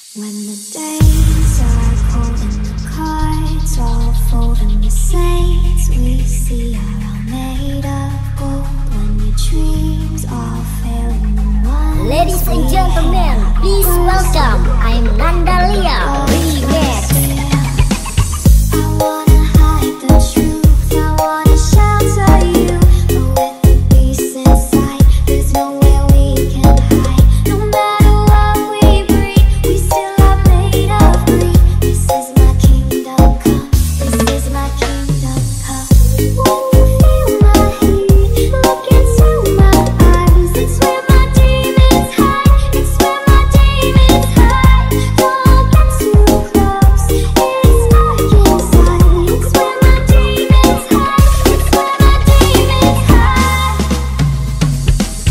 When the days are cold and the cards all fold and the saints we see are all made of gold. When your dreams all fail and the ones Ladies and gentlemen, please welcome I'm Nandalia Remix. I wanna hide the truth, I wanna shelter you, but with the peace inside, there's nowhere we can hide. No matter what we breed, we still are made of greed. This is my kingdom come, this is my kingdom come. When you feel my heat, look into my eyes. It's where my demons hide, it's where my demons hide. Don't get too close, it's dark inside. It's where my demons hide, it's where my demons hide.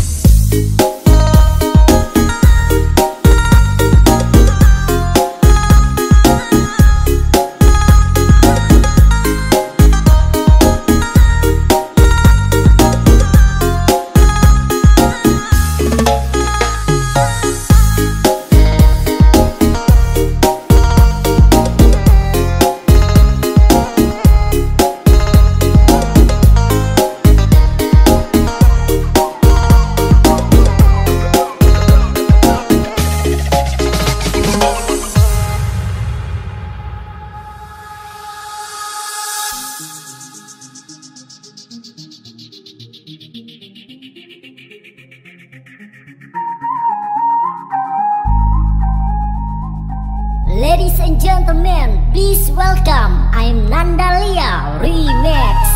Ladies and gentlemen, please welcome I'm Nandalia Remix.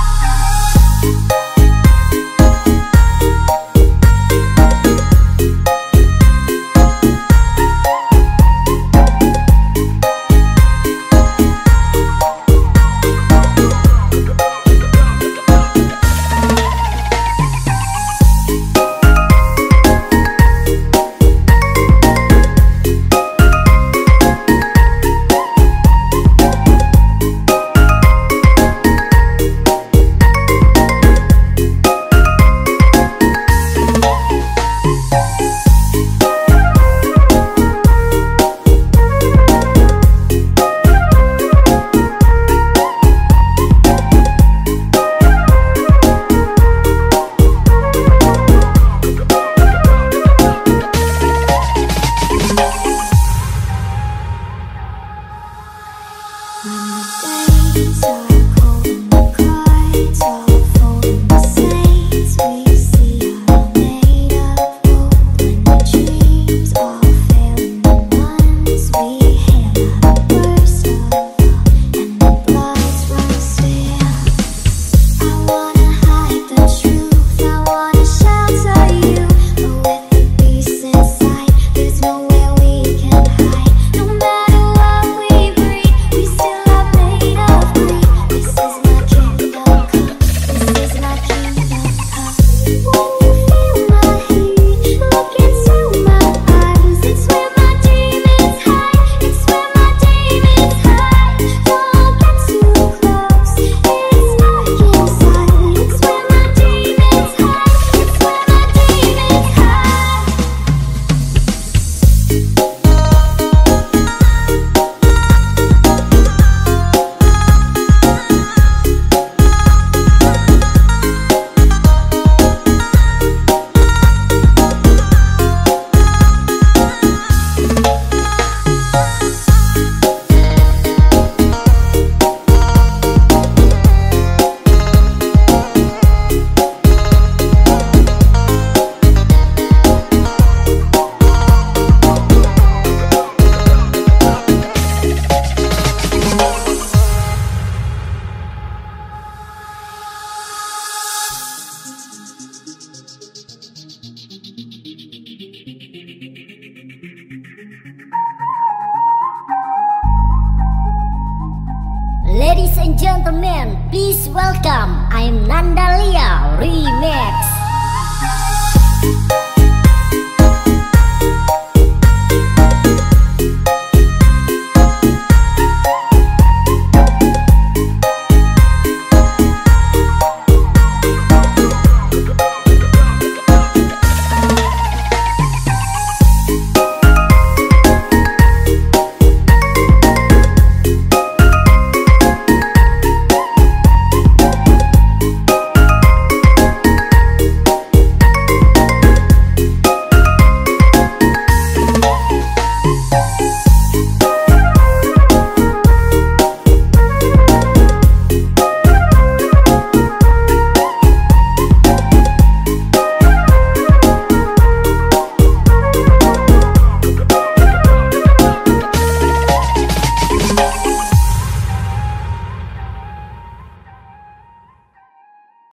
When the days are cold and the cards all fold and the saints we see are all made of gold. When your dreams all fail and the ones we hail are the worst of all, and the bloods run stale. I wanna hide the truth, I wanna shelter you, but with the peace inside, there's nowhere we can hide. No matter what we breed, we still are made of greed. This is my kingdom come, this is my kingdom come. When you feel my heat, look into my eyes. It's where my demons hide, it's where my demons hide. Don't get too close, it's dark inside. It's where my demons hide, it's where my demons hide. Ladies and gentlemen, please welcome I'm Nandalia Remix.